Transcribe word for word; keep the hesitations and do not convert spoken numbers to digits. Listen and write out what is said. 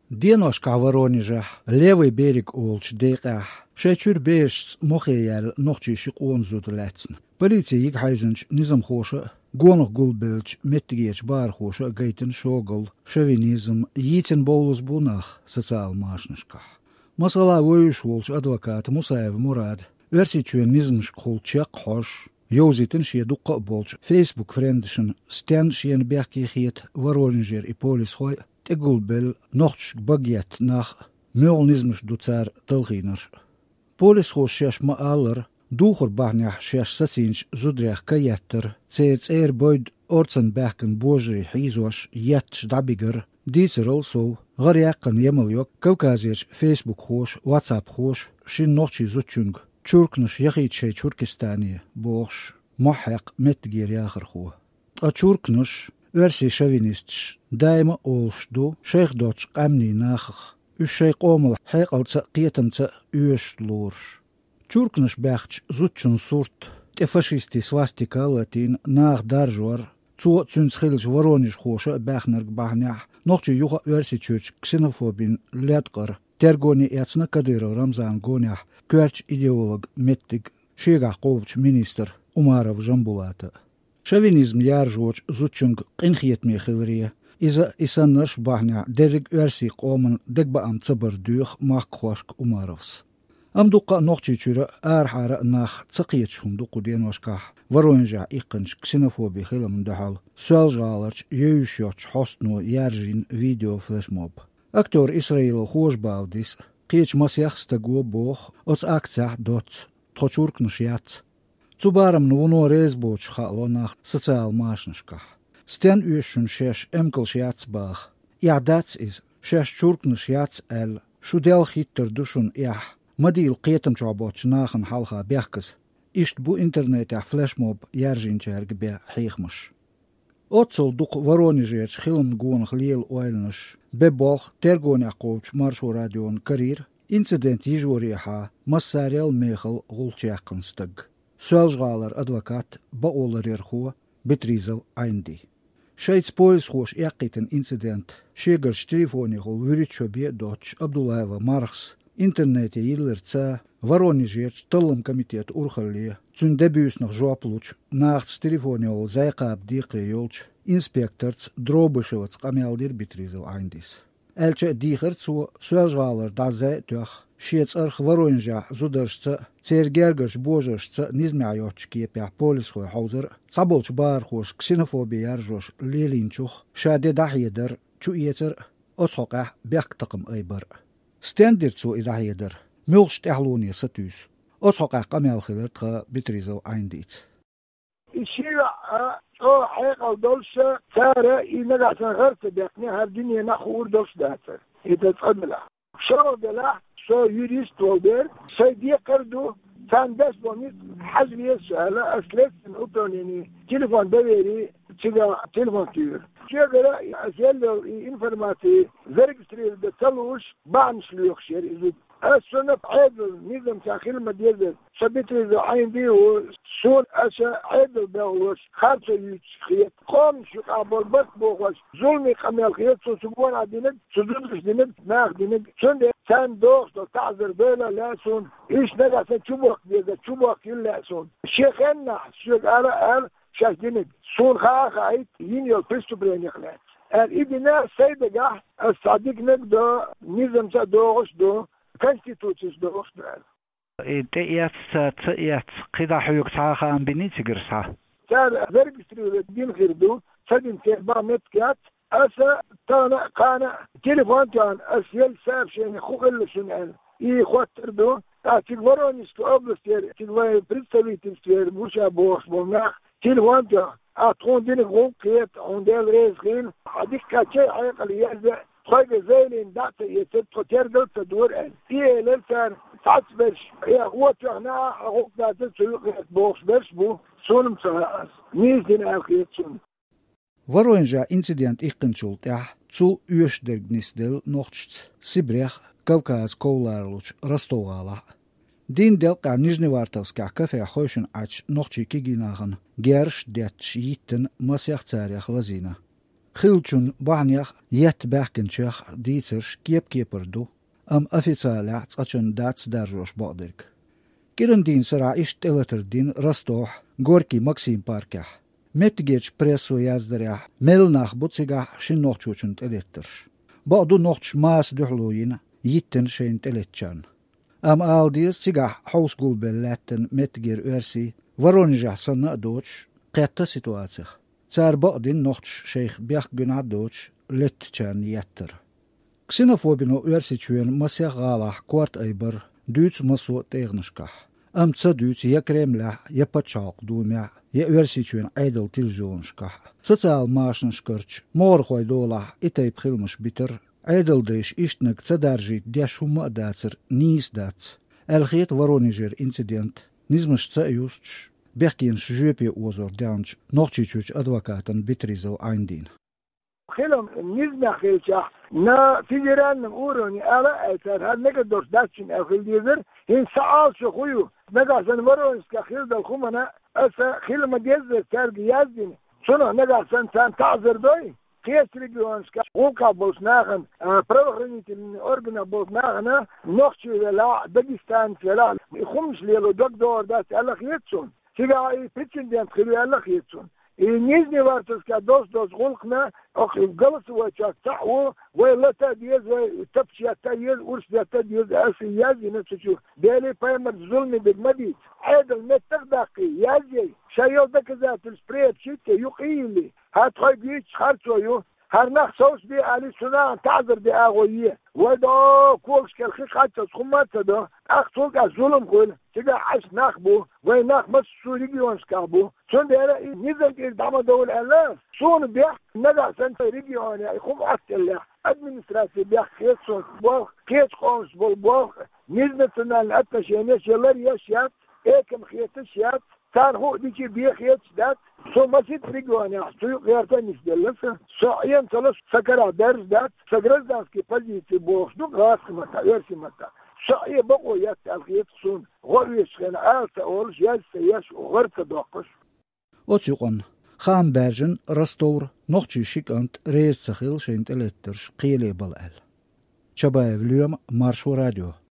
Диеношка Воронежа, левый берег Олч Дейках, шечур беш мохеял нохчишик он зудлецн. Полиция Игхайзенч низам хоша, гонох гулбелч, меттигеч бар хоша, гейтен шогл, шовинизм, йитен боулус бунах, социал машнышках. Масала воюш волч адвокат Мусаев Мурад, версичуен низм школчак хош, Йозитен шie дуqa bolch Facebook friendischen Stan шien berkichiet Воронежер и полис хой tegulbel nochtsch bagiet nach mölnismus ducar talginers. Polis ho шеш ma aller ducher bahnach шеш sacinch zudrech kayetter ceets er boyd ortsen berken bojri hizos jet dabiger dieser also gariakan yemeljok Kaukasiech Facebook hosh WhatsApp hosh shin nochtchi zuchung Чуркнуш яхичей Чуркистани бохш محق متجير ياخر خو أشوركنش ورسي شوينيستش دايما أولشدو شيخ دوتش قامني ناخخ الشيخ قومل حيقل تقيتم تأيوش لورش شوركنش باختش زوتشن صورت تفاشيستي سواستيكا لاتين ناخ دارجور تو تنسخيلش ورونيش خوشة باخنرق باهنيح نوخش يوخا ورسي تشوش كسينوفوبين لاتقر ترغوني ياتسنا كديرو رمزان غونيح كوارش إيديولوج متج شيغا قوبش مينيستر Умаров Жамбулата. Шовинизм яржоч зучунг qinkhiyet мехилрия. Иза исаннаш бахня дерг верси qomын дегба ам цабар дюх мах khoshk Умаровс. Амдуqa нохчичура архара нах цaqiyet шумдуqu деношка. Воронежа иқынш ксенофоби хилам дахал. Суалжаларч юшоч хостно яржин видео флешмоб. Актер Исраил хошбаудис qich масяхста го бох оц акция доц. Тхочуркнш яц. Цубарам нуно резбоч хало нах социал машнышках. Стен üschen шеш эмкл шяцбах. Я дац из шеш чуркнш яц эл. Шудел хиттер душун ях. Мадил qetem чабоч нахен халха бяхкас. Ишт бу интернет я флешмоб яржинчерг бе хейхмыш. Отцол дук Воронежеч хилм гонх лил ойлныш. Бебох тергоня qovч маршу радион карир. Инцидент ижориха массарел мехал гулчакынстыг. Суалжгалар адвокат баолар ерхуа Бетризов Айнди. Шейц полис хош яқитен инцидент. Шегар штелефони гол виричобе доч Абдулаева Мархс. Интернете йиллерца Воронежерч талым комитет урхалли. Цундебюснах жуаплуч. Нахц телефони гол зайқаб диқри йолч. Инспекторц Дробышевац камялдир Бетризов Айндис. Элче дихерцу суалжгалар дазе тях. Шец арх Воронежа зударшца цергергаш божашца низмяйочки пя полис хой хаузер цаболч бар хош ксенофобия яржош лелинчух шаде дахидер чуетер оцока бяк тақым айбар стендерцу идахидер мулш тахлуни сатюс оцока камел хилер тха Бетризов Айндиц ишира о حقيقة دولشة تارة إنها تغرت بيقني هالدنيا نخور دولش داتر إذا تقبلها شو دلا شو يوريست ولدر سيدي قردو كان بس بونيت حزبي سؤال أسلت نقطوني تليفون ببيري تيجا تليفون تير شغله أسأل إنفورماتي زرقستري بتلوش بعنش ليخشير إذا السنة عدل نظام تأخير مدير شبيت إذا عين دي وسون أشا عدل بهوش خارج يتخيط قام شو قابل بس بوغش ظلمي قميل خيط سو سبوان عدينك سدودش دينك ناخ دينك سن كان دوست تعذر بلا لا سون إيش نجا سنشوبك ديزا شوبك إلا سون شيخنا شيخ أنا أنا شاكينك سون خا خايت ينيو بيستو بريني خلات الإبناء سيدة جاه الصديق نقدر نظام تدوغش دو конституцияс доғыстырады. Те яц яц қида хуюк саха амбинитигерса. Тар зарегистрировать дин хирду, садин терба меткят, аса тана кана телефон тан асел сообщение хугелшин и хваттерду, а в Воронежской области, в представительстве Буша Босбонах, телефон тан а тон дин гонкет, он дел резгин, адик каче айқал язда خايف زين دعت يتطير دول تدور ان ايه لسان تعصبش يا هو تهنا هو ده تسوق بوش بس بو سونم ساس نيزين اخيتون Воронежа инцидент иққинчулт я цу юшдергнисдел нохчц Сибрях Кавказ Ковларлуч Ростовала Дин делка Нижневартовска кафе хойшен ач нохчи кигинахан герш дет шиитен масяхцарях лазина خلچون بانيخ يت باكن شيخ ديتر كيب كيبردو ام افيتسالا تسچن داتس دارجوش بادرك كيرن دين سرا اشت الاتر دين رستوح غوركي ماكسيم باركح متجيج بريسو يازدريا ملناخ بوتسيغا شنوخچوچن الاتر بعدو نوخش ماس دحلوين يتن شين تلتشان ام آلديس سيغا حوس قلبلاتن متجير ارسي ورونجا سنة دوتش قيتا سيتواتيخ تار بعدين نوخش شيخ بيخ جنا دوتش لتشان يتر كسينوفوبينو ارسي تشوين مسيخ غالح كوارت ايبر دوتش مسو تيغنشكح ام تسا دوتش يكريملا يبتشاق دوميا يأرسي تشوين عيدل تلزونشكح سوциال ماشنشكرش مور خوي دولا اتايب خلمش بيتر عيدل ديش اشتنك تدارجيت ديشو مقداتر نيس دات الخيط ورونيجر انسيدنت نزمش تسايوستش بيحكينش جوبي اوزور دانش نوخشيچوچ ادوكاتن بيتريزو عيندين خلم نزمة خلشة نا فيجران نموروني على اثر هاد نقدر داتشن اخل ديزر هين سعال شخويو نقاسن ورونسكا خيل دالخومنا اسا خلم ديزر تارج يازدين شنو نقاسن تان تعذر دوي قياس ريجيونسكا وكا بوسناغن بروغرينيت اورغنا بوسناغن نوخشي لا داغستان فلا خمس ليلو دكتور دات الله خيتسون سيغا اي بريتشندنت خلو الله خيتسون نيزني وارتسكا دوس دوس غلقنا اخ جلس وچا تعو ولا تديز وتبشي تديز ورش تديز اسي يازي نفسو دالي بايمر ظلمي بالمدي هذا المتقدقي يازي شايل دك ذات السبريت شيت يقيلي هات خوي بيتش خرطو يو هر نخ صوص بي علي سنا تعذر بي اغويه ودا كولش كالخي حتى سخمات ده اخ توك ظلم كل تيجا عش نخبو وين نخ بس ريجيونس كابو شون ده نزل دعم دول الاف شون بيح ندع سنت ريجيون يعني خم اكل ادمنستراسي بيح خيصون بو كيت قومس بو بو نزلتنا الاتشينيش يلا يشيات ايكم خيتشيات كان هو ديكي بيخيت دات سو مسيت ريجواني سو غيرتا نسدلس سو ايام ثلاث سكرا درس دات سكرز دات كي بازيتي بوخ دو غاس متا يرسي متا سو اي بقو يات الخيت سون غويش خنا التا اولش ياس ياس غرت دوقش اوتشقون خام برجن رستور نوخشي شيكانت ريس تخيل شينت الاترش قيلي بالال شبايف اليوم مارشو راديو